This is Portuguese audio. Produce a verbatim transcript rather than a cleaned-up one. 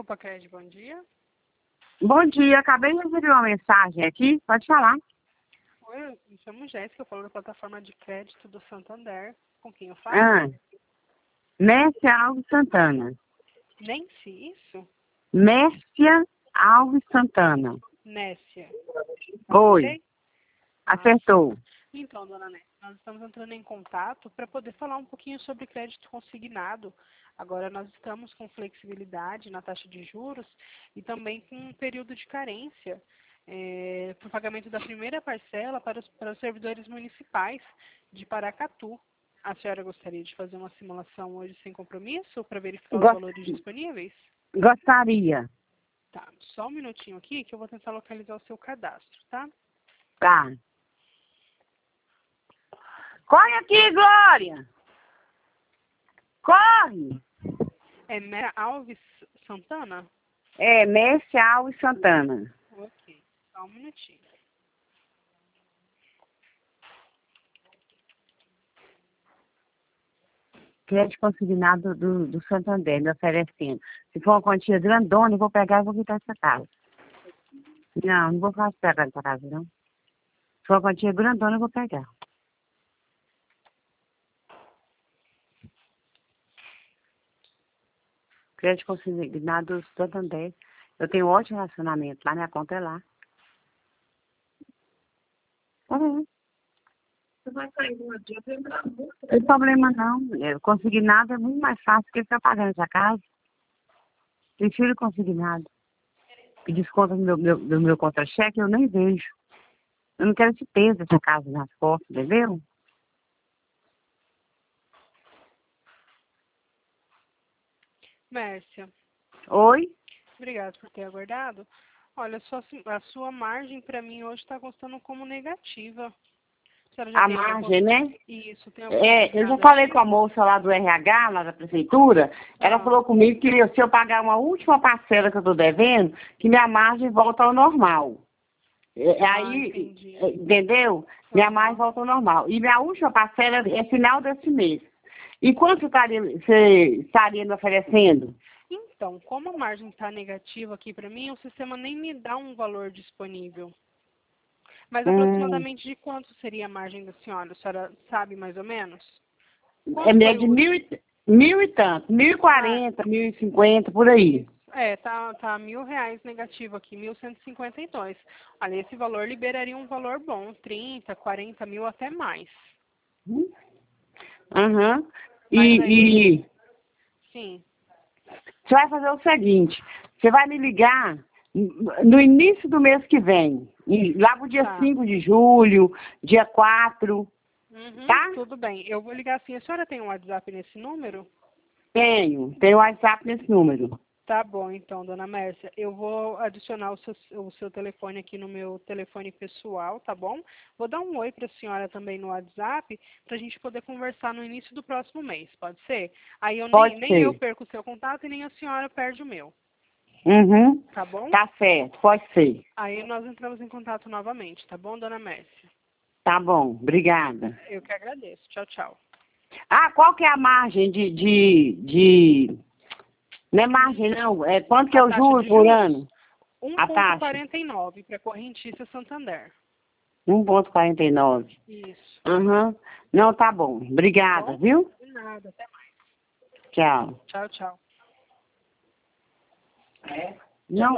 Grupo Acred, bom dia. Bom dia, acabei de receber uma mensagem aqui, pode falar. Oi, eu me chamo Jéssica, eu falo da plataforma de crédito do Santander. Com quem eu falo? Ah, Mércia Alves Santana. Nancy, isso? Mércia Alves Santana. Nécia. Oi, Acertei? acertou. Então, dona Nécia, nós estamos entrando em contato para poder falar um pouquinho sobre crédito consignado. Agora nós estamos com flexibilidade na taxa de juros e também com um período de carência é, para o pagamento da primeira parcela para os, para os servidores municipais de Paracatu. A senhora gostaria de fazer uma simulação hoje sem compromisso para verificar os Gos- valores disponíveis? Gostaria. Tá, só um minutinho aqui que eu vou tentar localizar o seu cadastro, tá? Tá. Corre aqui, Glória! Corre! É Mera Alves Santana? É, Mércia Alves Santana. Ok, só um minutinho. Crédito consignado do, do Santander, me oferecendo. Se for uma quantia grandona, eu vou pegar e vou quitar essa casa. Não, não vou fazer pegar essa casa, não. Se for uma quantia grandona, eu vou pegar. Crédito consignado do Santander. Eu tenho ótimo relacionamento lá, minha conta é lá. Uhum. Você vai sair de uma dia para entrar na multa. Não tem problema não. Eu consignado é muito mais fácil que ficar pagando essa casa. Prefiro consignado. E desconto do meu, meu, do meu contra-cheque eu nem vejo. Eu não quero esse peso dessa casa nas costas, entendeu? Mércia, Oi? obrigado por ter aguardado. Olha, só se- a sua margem para mim hoje está constando como negativa. A senhora já A tem algum margem, cons- né? Isso, tem algum É, eu já consignado falei com a ativo? moça lá do R H, lá da prefeitura, ela Ah, falou comigo que se eu pagar uma última parcela que eu estou devendo, que minha margem volta ao normal. É, ah, Aí, entendi. é, entendeu? Minha margem Aham. volta ao normal. E minha última parcela é final desse mês. E quanto estaria, você estaria me oferecendo? Então, como a margem está negativa aqui para mim, o sistema nem me dá um valor disponível. Mas Hum, aproximadamente de quanto seria a margem da senhora? A senhora sabe mais ou menos? é Quanto foi média o de mil último? e, mil e tanto, mil e Ah, quarenta, mil e cinquenta, por aí. isso. É, tá, tá mil reais negativo aqui, mil cento e cinquenta e dois. Olha, esse valor liberaria um valor bom, trinta, quarenta mil até mais. Aham. Mas aí, E, e sim, você vai fazer o seguinte, você vai me ligar no início do mês que vem, em- lá pro dia tá. cinco de julho, dia quatro, Uhum, tá? tudo bem. Eu vou ligar assim. A senhora tem um WhatsApp nesse número? Tenho, tenho WhatsApp nesse número. Tá bom, então, dona Mércia. Eu vou adicionar o seu, o seu telefone aqui no meu telefone pessoal, tá bom? Vou dar um oi para a senhora também no WhatsApp, para a gente poder conversar no início do próximo mês, pode ser? Aí eu nem, Pode nem eu ser. perco o seu contato e nem a senhora perde o meu, Uhum. tá bom? Tá certo, pode ser. Aí nós entramos em contato novamente, tá bom, dona Mércia? Tá bom, obrigada. Eu que agradeço. Tchau, tchau. Ah, qual que é a margem de, de, de... Não é margem, não. É quanto que A eu taxa juro de por juros? ano? um A vírgula taxa? quarenta e nove para correntícia Santander. um vírgula quarenta e nove. Isso, Aham. Não, tá bom. tá Obrigada, bom? viu? De nada, até mais. Tchau. Tchau, tchau. Não.